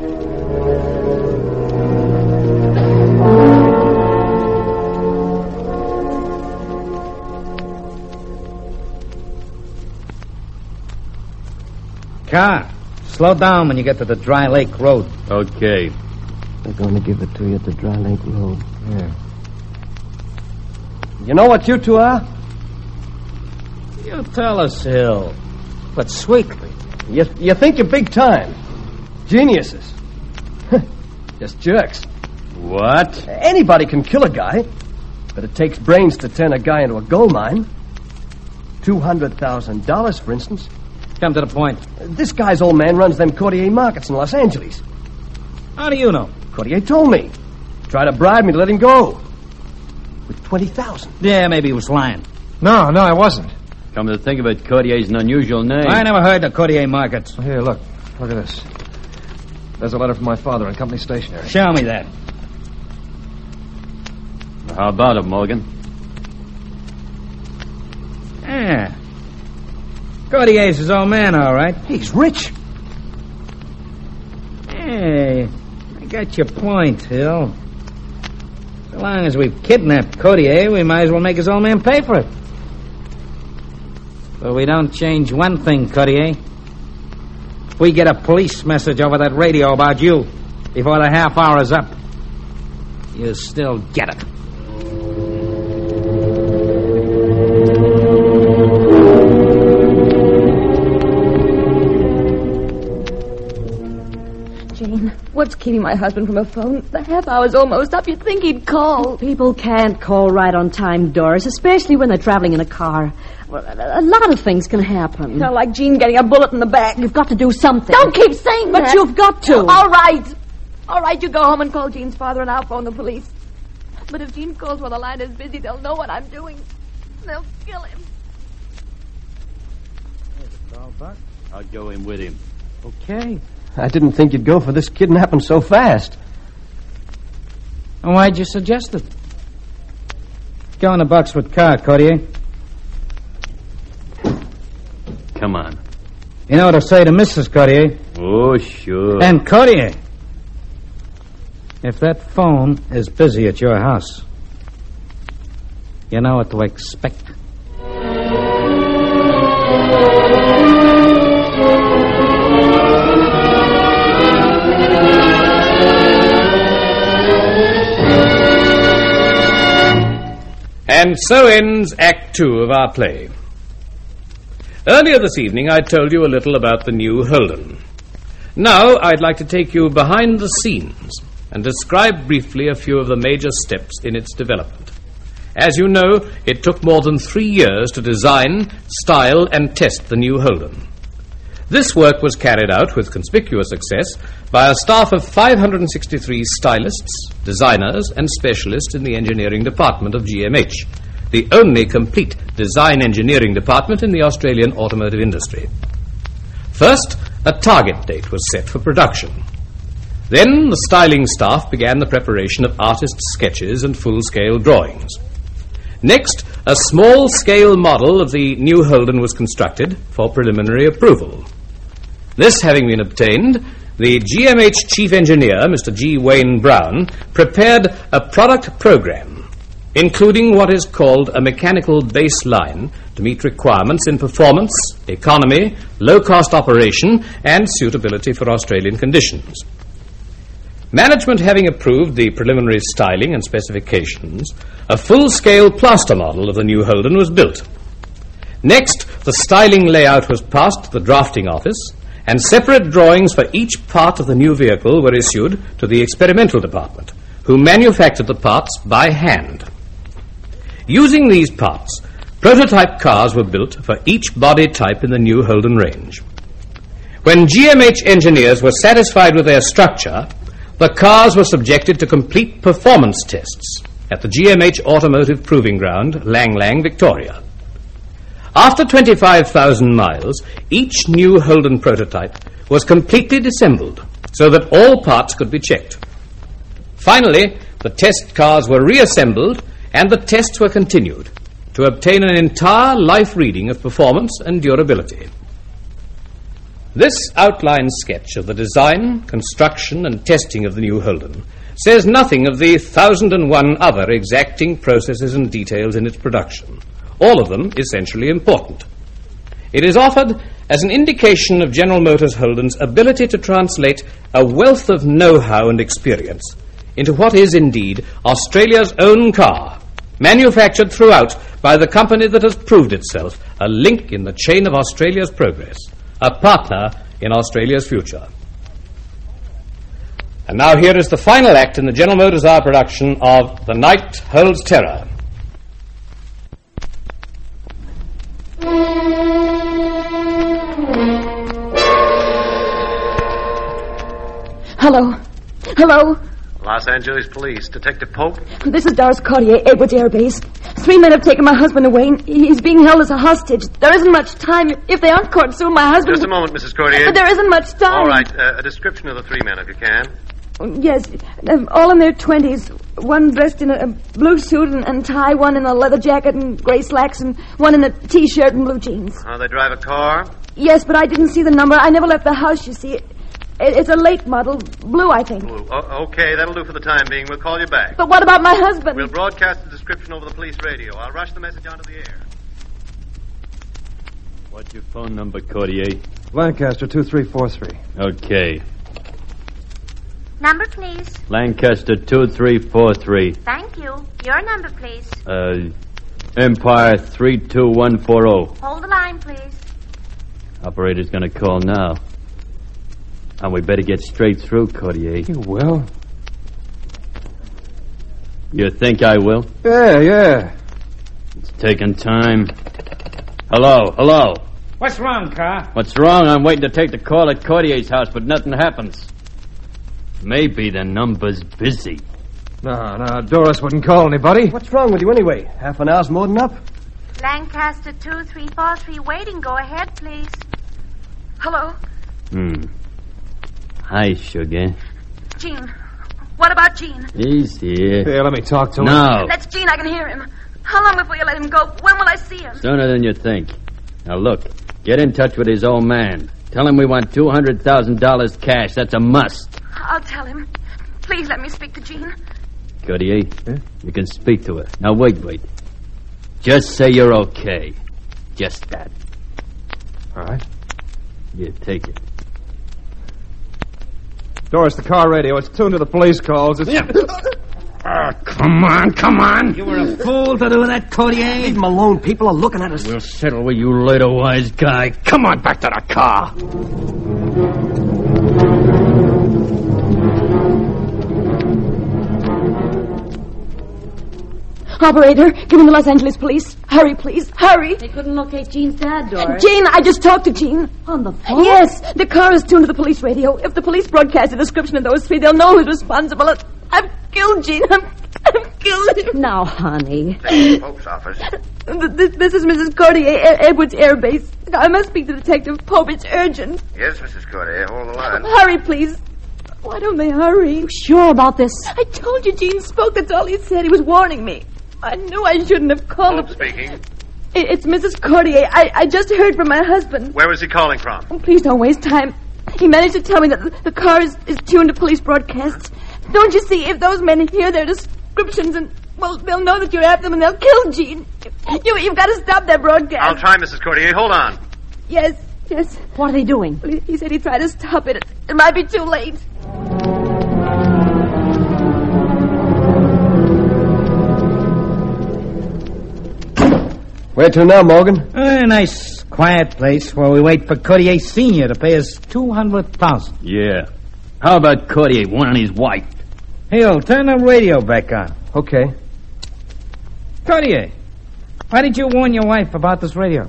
Car, slow down when you get to the Dry Lake Road. Okay. They're going to give it to you at the Dry Lake Road. Yeah. You know what you two are? You tell us, Hill. But sweetly. You, you think you're big time. Geniuses. Just jerks. What? Anybody can kill a guy, but it takes brains to turn a guy into a gold mine. Two hundred thousand dollars, for instance. Come to the point. This guy's old man runs them Courtier markets in Los Angeles. How do you know? Courtier told me. Tried to bribe me to let him go. With twenty thousand. Yeah, maybe he was lying. No, no, I wasn't. Come to think of it, Courtier's an unusual name. I never heard of Courtier markets. Here, look. Look at this. There's a letter from my father in company stationery. Show me that. How about it, Morgan? Yeah. Courtier's his old man, all right. He's rich. Hey, I got your point, Hill. So long as we've kidnapped Courtier, we might as well make his old man pay for it. But we don't change one thing, Courtier. If we get a police message over that radio about you before the half hour is up, you still get it. Jane, what's keeping my husband from a phone? The half hour's almost up. You'd think he'd call. People can't call right on time, Doris, especially when they're traveling in a car. Well, a a lot of things can happen. Not like Jean getting a bullet in the back. You've got to do something. Don't keep saying But that. you've got to. All right. All right, you go home and call Jean's father, and I'll phone the police. But if Jean calls while the line is busy, they'll know what I'm doing. They'll kill him. I'll go in with him. Okay. I didn't think you'd go for this kidnapping so fast. And why'd you suggest it? Go in the box with car, Courtier. Come on. You know what to say to Missus Courtier. Oh, sure. And Courtier, if that phone is busy at your house, you know what to expect. And so ends Act Two of our play. Earlier this evening, I told you a little about the new Holden. Now, I'd like to take you behind the scenes and describe briefly a few of the major steps in its development. As you know, it took more than three years to design, style, and test the new Holden. This work was carried out with conspicuous success by a staff of five hundred sixty-three stylists, designers, and specialists in the engineering department of G M H, the only complete design engineering department in the Australian automotive industry. First, a target date was set for production. Then the styling staff began the preparation of artist sketches and full-scale drawings. Next, a small-scale model of the new Holden was constructed for preliminary approval. This having been obtained, the G M H chief engineer, Mister G. Wayne Brown, prepared a product program, including what is called a mechanical baseline to meet requirements in performance, economy, low-cost operation, and suitability for Australian conditions. Management having approved the preliminary styling and specifications, a full-scale plaster model of the new Holden was built. Next, the styling layout was passed to the drafting office, and separate drawings for each part of the new vehicle were issued to the experimental department, who manufactured the parts by hand. Using these parts, prototype cars were built for each body type in the new Holden range. When G M H engineers were satisfied with their structure, the cars were subjected to complete performance tests at the G M H Automotive Proving Ground, Lang Lang, Victoria. After twenty-five thousand miles, each new Holden prototype was completely disassembled so that all parts could be checked. Finally, the test cars were reassembled and the tests were continued to obtain an entire life reading of performance and durability. This outline sketch of the design, construction, and testing of the new Holden says nothing of the thousand and one other exacting processes and details in its production, all of them essentially important. It is offered as an indication of General Motors Holden's ability to translate a wealth of know-how and experience into what is indeed Australia's own car, manufactured throughout by the company that has proved itself a link in the chain of Australia's progress, a partner in Australia's future. And now here is the final act in the General Motors hour production of The Night Holds Terror. Hello? Hello? Los Angeles Police. Detective Pope? This is Doris Cartier, Edwards Air Base. Three men have taken my husband away, and he's being held as a hostage. There isn't much time. If they aren't caught soon, my husband... Just a moment, Missus Cartier. There isn't much time. All right, uh, a description of the three men, if you can. Yes, uh, all in their twenties. One dressed in a, a blue suit and, and tie, one in a leather jacket and gray slacks, and one in a T-shirt and blue jeans. Oh, they drive a car? Yes, but I didn't see the number. I never left the house, you see. It, it, it's a late model. Blue, I think. Blue. Oh, okay, that'll do for the time being. We'll call you back. But what about my husband? We'll broadcast the description over the police radio. I'll rush the message onto the air. What's your phone number, Cordier? Lancaster two three four three. Okay. Number, please. Lancaster two three four three. Thank you. Your number, please. Uh, Empire three two one four zero. Hold the line, please. Operator's gonna call now. And we better get straight through, Cordier. You will? You think I will? Yeah, yeah. It's taking time. Hello, hello. What's wrong, Carr? What's wrong? I'm waiting to take the call at Cordier's house, but nothing happens. Maybe the number's busy. No, no, Doris wouldn't call anybody. What's wrong with you anyway? Half an hour's more than up? Lancaster two three four three waiting. Go ahead, please. Hello? Hmm. Hi, Sugar. Gene. What about Gene? He's here. Here, let me talk to him. No. That's Gene. I can hear him. How long before you let him go? When will I see him? Sooner than you think. Now, look. Get in touch with his old man. Tell him we want two hundred thousand dollars cash. That's a must. I'll tell him. Please let me speak to Jean. Cordier, huh? You can speak to her. Now, wait, wait. Just say you're okay. Just that. All right. Here, take it. Doris, the car radio. It's tuned to the police calls. It's... Oh, come on, come on. You were a fool to do that, Codier. Leave him alone. People are looking at us. We'll settle with you later, wise guy. Come on back to the car. Operator, give me the Los Angeles police. Hurry, please. Hurry. They couldn't locate Jean's dad, Doris. Jean, I just talked to Jean. On the phone? Yes, the car is tuned to the police radio. If the police broadcast a description of those three, they'll know who's responsible. I've killed Jean. I'm, I've killed him. Now, honey. Pope's office. This, this is Missus Cordier, Edwards Air Base. I must speak to Detective Pope. It's urgent. Yes, Missus Cordier. Hold the line. Hurry, please. Why don't they hurry? You sure about this? I told you Jean spoke. That's all he said. He was warning me. I knew I shouldn't have called Pope him. speaking. It, it's Missus Cordier. I, I just heard from my husband. Where was he calling from? Oh, please don't waste time. He managed to tell me that the, the car is, is tuned to police broadcasts. Don't you see, if those men hear their descriptions, and, well, they'll know that you're after them and they'll kill Jean. You, you've got to stop that broadcast. I'll try, Missus Cordier. Hold on. Yes, yes. What are they doing? Well, he, he said he'd try to stop it. It might be too late. Where to now, Morgan? A nice, quiet place where we wait for Cordier Senior to pay us two hundred thousand. Yeah. How about Cordier warning his wife? Hill, turn the radio back on. Okay. Cordier, why did you warn your wife about this radio?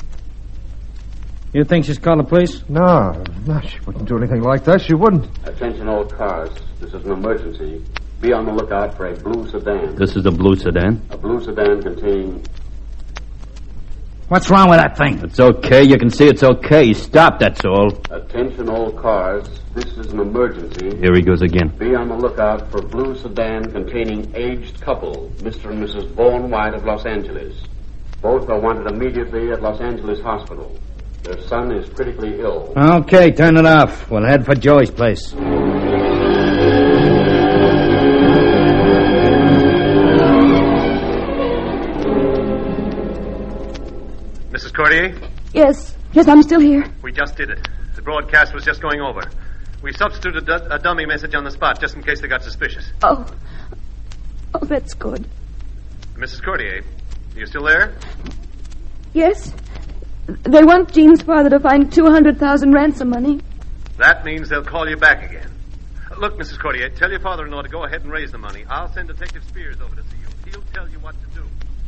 You think she's called the police? No, no, she wouldn't do anything like that. She wouldn't. Attention all cars. This is an emergency. Be on the lookout for a blue sedan. This is a blue sedan. A blue sedan containing... What's wrong with that thing? It's okay. You can see it's okay. Stop, that's all. Attention all cars. This is an emergency. Here he goes again. Be on the lookout for blue sedan containing aged couple, Mister and Missus Vaughn White of Los Angeles. Both are wanted immediately at Los Angeles Hospital. Their son is critically ill. Okay, turn it off. We'll head for Joey's place. Missus Cordier? Yes, yes, I'm still here. We just did it. The broadcast was just going over. We substituted a, a dummy message on the spot just in case they got suspicious. Oh, oh, that's good. Missus Cordier, are you still there? Yes, they want Jean's father to find two hundred thousand ransom money. That means they'll call you back again. Look, Missus Cordier, tell your father-in-law to go ahead and raise the money. I'll send Detective Spears over to see you. He'll tell you what to do.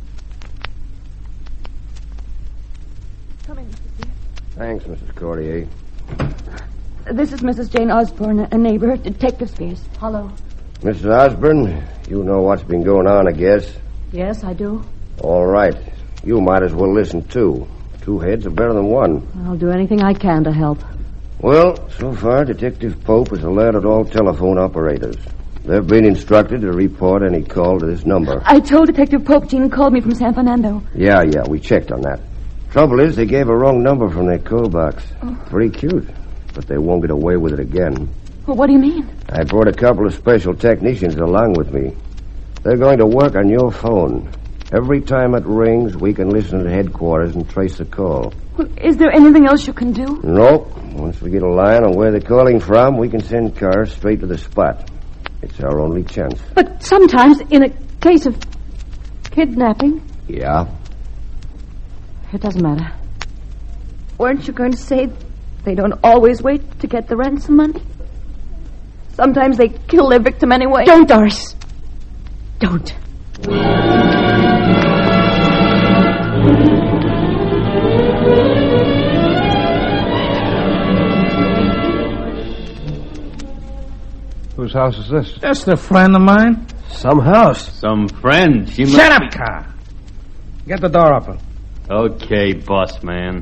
Come in, Mister Spears. Thanks, Missus Cordier. This is Missus Jane Osborne, a neighbor, Detective Spears. Hello. Missus Osborne, you know what's been going on, I guess. Yes, I do. All right. You might as well listen, too. Two heads are better than one. I'll do anything I can to help. Well, so far, Detective Pope has alerted all telephone operators. They've been instructed to report any call to this number. I told Detective Pope Jean called me from San Fernando. Yeah, yeah, we checked on that. Trouble is, they gave a wrong number from their call box. Oh. Pretty cute, but they won't get away with it again. Well, what do you mean? I brought a couple of special technicians along with me. They're going to work on your phone. Every time it rings, we can listen to headquarters and trace the call. Well, is there anything else you can do? No. Once we get a line on where they're calling from, we can send cars straight to the spot. It's our only chance. But sometimes, in a case of kidnapping... Yeah? It doesn't matter. Weren't you going to say they don't always wait to get the ransom money? Sometimes they kill their victim anyway. Don't, Doris. Don't. Whose house is this? Just a friend of mine. Some house. Some friend. She Shut up, car. Get the door open. Okay, boss man.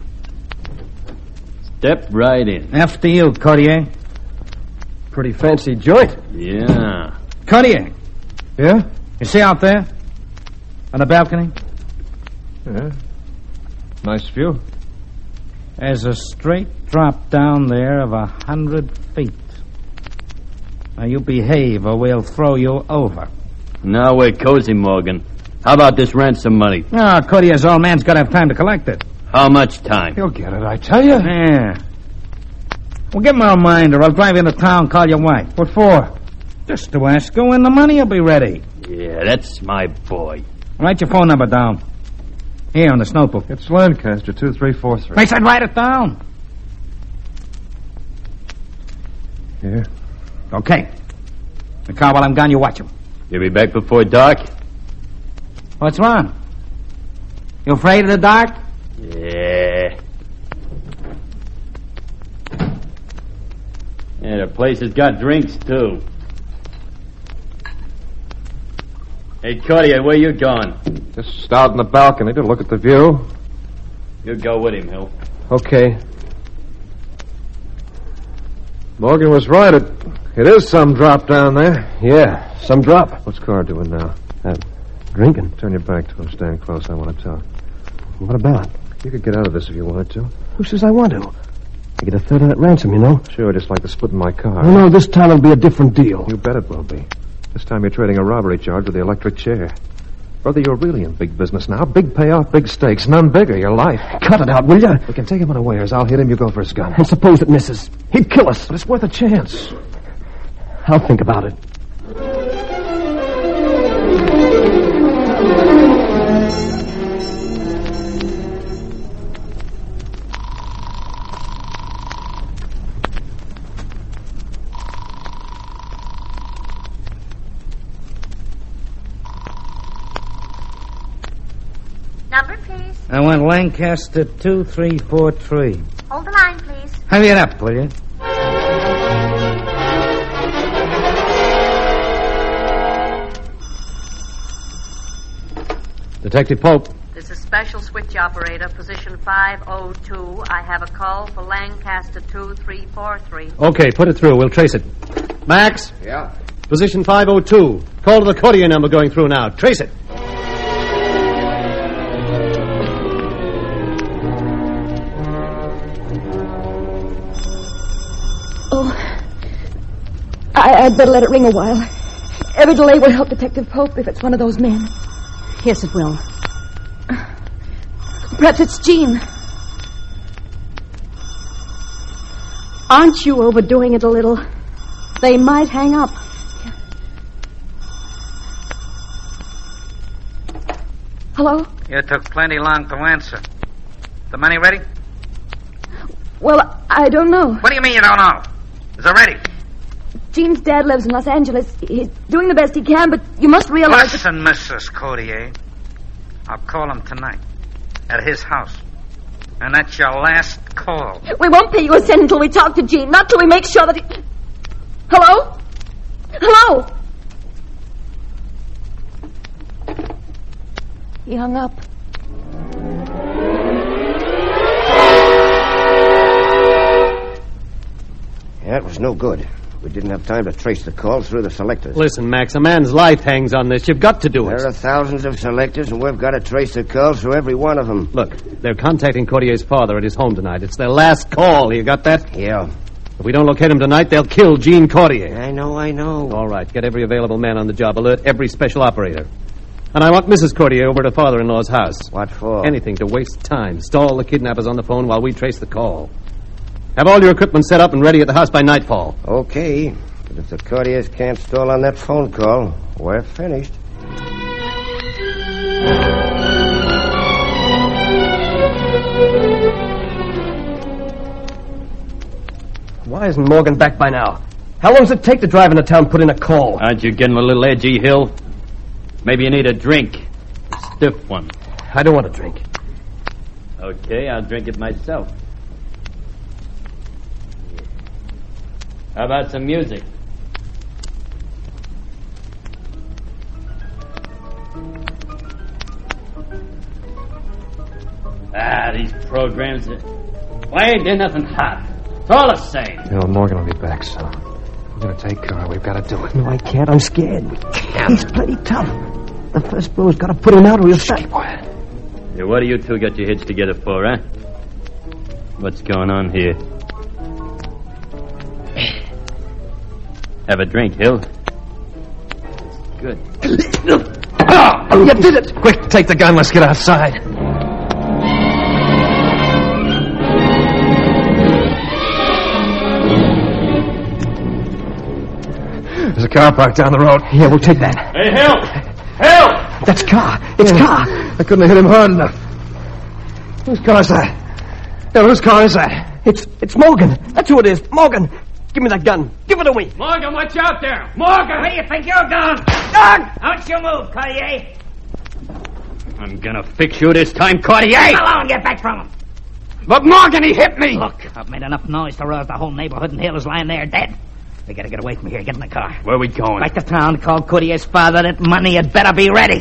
Step right in. After you, Cordier. Pretty fancy joint. Yeah. Cordier. Yeah? You see out there? On the balcony? Yeah. Nice view. There's a straight drop down there of a hundred feet. Now you behave or we'll throw you over. Now we're cozy, Morgan. How about this ransom money? Ah, oh, Cordier's old man's got to have time to collect it. How much time? He'll get it, I tell you. Yeah. Well, give him a reminder. I'll drive into town and call your wife. What for? Just to ask her when the money will be ready. Yeah, that's my boy. Write your phone number down. Here on this notebook. It's Lancaster, two three four three. I said write it down. Here. Okay. The car while I'm gone, you watch him. You'll be back before dark? What's wrong? You afraid of the dark? Yeah. Yeah, the place has got drinks, too. Hey, Cordier, where you going? Just out on the balcony to look at the view. You go with him, Hill. Okay. Morgan was right. It, it is some drop down there. Yeah, some drop. What's Carr doing now? Uh, drinking. Turn your back to him. Stand close. I want to talk. What about? You could get out of this if you wanted to. Who says I want to? I get a third of that ransom, you know. Sure, just like the split in my car. Oh, no, this time it'll be a different deal. You bet it will be. This time you're trading a robbery charge with the electric chair. Brother, you're really in big business now. Big payoff, big stakes. None bigger, your life. Cut it out, will you? We can take him unawares. I'll hit him, you go for his gun. And suppose it misses. He'd kill us. But it's worth a chance. I'll think about it. Number, please. I want Lancaster two three four three. Hold the line, please. Hurry it up, will you? Detective Pope. This is Special Switch Operator, position five oh two. I have a call for Lancaster two three four three. Okay, put it through. We'll trace it. Max? Yeah? Position five oh two. Call to the Cordier number going through now. Trace it. I, I'd better let it ring a while. Every delay will help Detective Pope if it's one of those men. Yes, it will. Perhaps it's Jean. Aren't you overdoing it a little? They might hang up. Hello? You took plenty long to answer. The money ready? Well, I don't know. What do you mean you don't know? Is it ready? Jean's dad lives in Los Angeles. He's doing the best he can, but you must realize... Listen, Missus Cordier. I'll call him tonight. At his house. And that's your last call. We won't pay you a cent until we talk to Jean. Not till we make sure that he... Hello? Hello? He hung up. That was no good. We didn't have time to trace the call through the selectors. Listen, Max, a man's life hangs on this. You've got to do it. There are thousands of selectors, and we've got to trace the call through every one of them. Look, they're contacting Cordier's father at his home tonight. It's their last call. You got that? Yeah. If we don't locate him tonight, they'll kill Jean Cordier. I know, I know. All right, get every available man on the job. Alert every special operator. And I want Missus Cordier over to father-in-law's house. What for? Anything to waste time. Stall the kidnappers on the phone while we trace the call. Have all your equipment set up and ready at the house by nightfall. Okay. But if the Cordiers can't stall on that phone call, we're finished. Why isn't Morgan back by now? How long does it take to drive into town and put in a call? Aren't you getting a little edgy, Hill? Maybe you need a drink. A stiff one. I don't want to drink. Okay, I'll drink it myself. How about some music? Ah, these programs... Are... Why ain't there nothing hot? It's all the same. You know, Morgan will be back soon. We're going to take Carr. We've got to do it. No, I can't. I'm scared. We can't. He's plenty tough. The first blow's got to put him out or he'll stop. Keep quiet. Yeah, what do you two got your heads together for, huh? What's going on here? Have a drink, Hill. Good. Oh, you did it! Quick, take the gun. Let's get outside. There's a car parked down the road. Yeah, we'll take that. Hey, help! Help! That's Carr. It's Yeah. Carr. I couldn't have hit him hard enough. Whose car is that? Yeah, whose car is that? It's it's Morgan. That's who it is. Morgan. Give me that gun. Give it to me. Morgan, watch out there! Morgan! Where you think you're going? Dog! Don't you move, Cartier. I'm gonna fix you this time, Cartier! Come along, get back from him. But Morgan, he hit me! Look, I've made enough noise to rouse the whole neighborhood, and Hill is lying there dead. We gotta get away from here. Get in the car. Where are we going? Back to town. Call Courtier's father. That money had better be ready.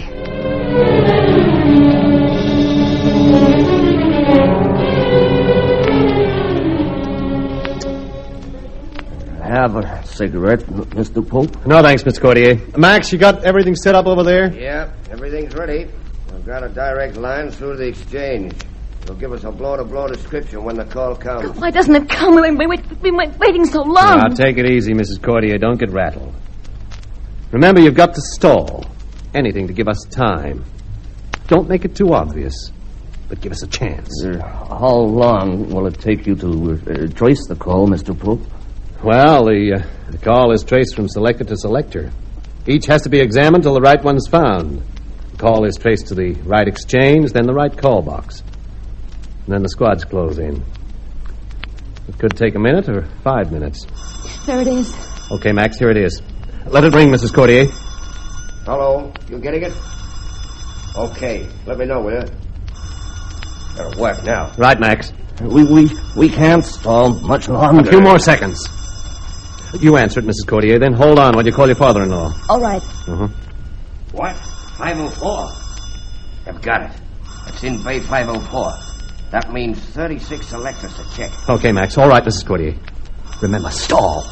Have a cigarette, Mister Pope? No, thanks, Mister Cordier. Max, you got everything set up over there? Yeah, everything's ready. I've got a direct line through the exchange. It'll give us a blow-to-blow description when the call comes. Why doesn't it come? We've been, we've been waiting so long. Now, take it easy, Missus Cordier. Don't get rattled. Remember, you've got to stall. Anything to give us time. Don't make it too obvious, but give us a chance. Uh, how long will it take you to uh, trace the call, Mister Pope? Well, the, uh, the call is traced from selector to selector. Each has to be examined till the right one's found. The call is traced to the right exchange, then the right call box. And then the squads close in. It could take a minute or five minutes. There it is. Okay, Max, here it is. Let it ring, Missus Cordier. Hello, you getting it? Okay, let me know, will you? Gotta work now. Right, Max. We we we can't stall much longer. A few more seconds. You answer it, Missus Cordier, then hold on while you call your father-in-law. All right. Uh-huh. What? five oh four. I've got it. It's in Bay five oh four. That means thirty-six selectors to check. Okay, Max. All right, Missus Cordier. Remember, stall.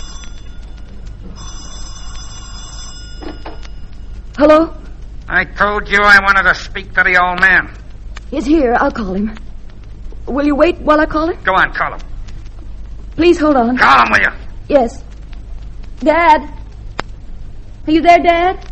Hello? I told you I wanted to speak to the old man. He's here. I'll call him. Will you wait while I call him? Go on, call him. Please hold on. Call him, will you? Yes. Dad? Are you there, Dad?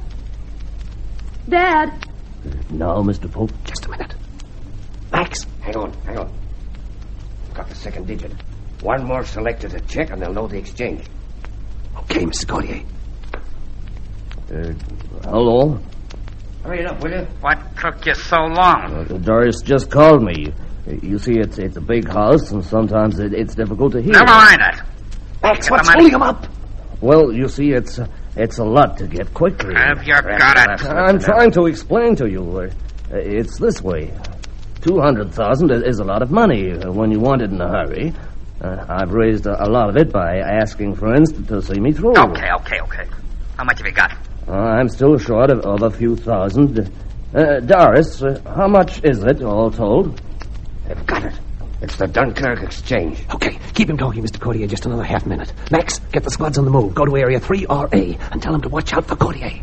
Dad? No, Mister Pope. Just a minute. Max, hang on, hang on. Got the second digit. One more selector to check, and they'll know the exchange. Okay, Mister Cordier. Uh, hello? Hurry it up, will you? What took you so long? Uh, Doris just called me. You see, it's it's a big house, and sometimes it, it's difficult to hear. Never mind it. Max, Get what's the money. holding him up? Well, you see, it's uh, it's a lot to get quickly. Have you got it? I'm trying to explain to you. Uh, it's this way. Two hundred thousand is a lot of money uh, when you want it in a hurry. Uh, I've raised a, a lot of it by asking friends to, to see me through. Okay, okay, okay. How much have you got? Uh, I'm still short of, of a few thousand. Uh, Doris, uh, how much is it, all told? I've got it. It's the Dunkirk exchange. Okay, keep him talking, Mister Cordier, just another half minute. Max, get the squads on the move. Go to Area three R A and tell them to watch out for Cordier.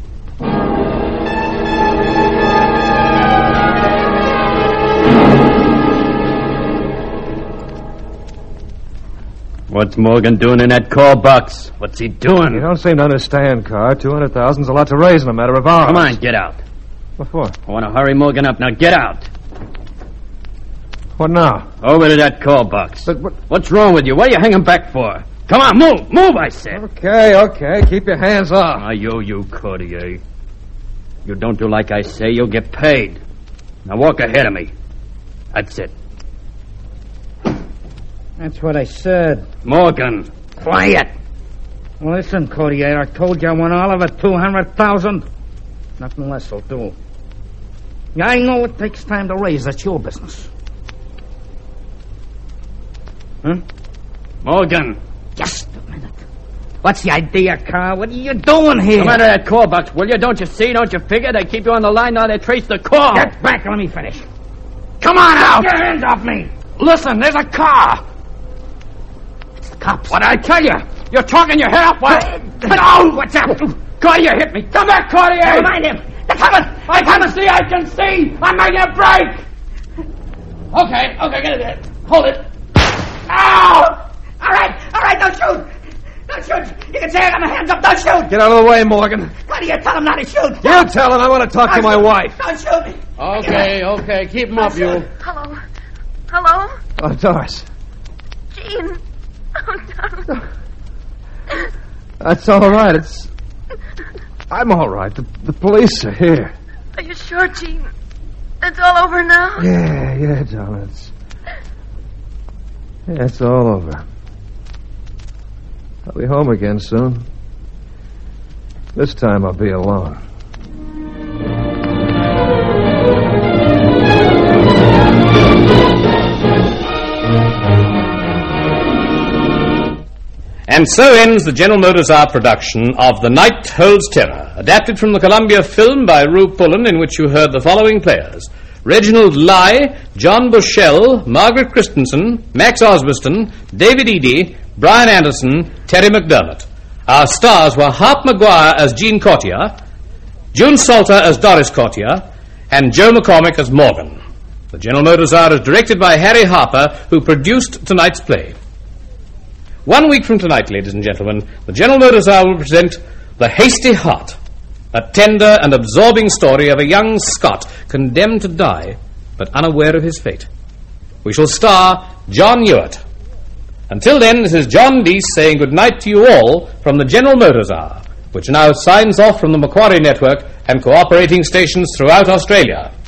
What's Morgan doing in that call box? What's he doing? You don't seem to understand, Carr. Two hundred thousand's a lot to raise in a matter of hours. Come on, get out. What for? I want to hurry Morgan up. Now get out. What now? Over to that call box. But what? What's wrong with you? What are you hanging back for? Come on, move. Move, I said. Okay, okay. Keep your hands off. I owe you, Cordier. You don't do like I say, you'll get paid. Now walk ahead of me. That's it. That's what I said. Morgan, quiet. Well, listen, Cordier, I told you I want all of it, two hundred thousand. Nothing less will do. I know it takes time to raise. That's your business. Huh? Morgan. Just a minute. What's the idea, Carl? What are you doing here? Come out of that call box, will you? Don't you see? Don't you figure? They keep you on the line now. They trace the call. Get back and let me finish. Come on out! Get your hands off me! Listen, there's a car. It's the cops. What I tell you? You're talking your head off. What? No! What's up? Cartier hit me. Come back, Cartier! Never mind him. They're coming! I can see, I can see! I'm making a break! Okay, okay, get it there. Hold it. Ow! All right, all right, don't shoot! Don't shoot! You can say I got my hands up, don't shoot! Get out of the way, Morgan. Why do you tell him not to shoot? You tell him I want to talk to my wife. Don't shoot me! Okay, okay, keep him up, you. Hello? Hello? Oh, Doris. Jean. Oh, darling. That's all right. It's I'm all right. The, the police are here. Are you sure, Gene? It's all over now? Yeah, yeah, darling. It's, yeah, it's all over. I'll be home again soon. This time I'll be alone. And so ends the General Motors R production of The Night Holds Terror, adapted from the Columbia film by Rue Pullen, in which you heard the following players: Reginald Lai, John Bushell, Margaret Christensen, Max Osbiston, David Eady, Brian Anderson, Terry McDermott. Our stars were Hart Maguire as Jean Cortier, June Salter as Doris Cortier, and Joe McCormick as Morgan. The General Motors R is directed by Harry Harper, who produced tonight's play. One week from tonight, ladies and gentlemen, the General Motors R will present The Hasty Heart, a tender and absorbing story of a young Scot condemned to die, but unaware of his fate. We shall star John Ewart. Until then, this is John Deese saying good night to you all from the General Motors R, which now signs off from the Macquarie Network and cooperating stations throughout Australia.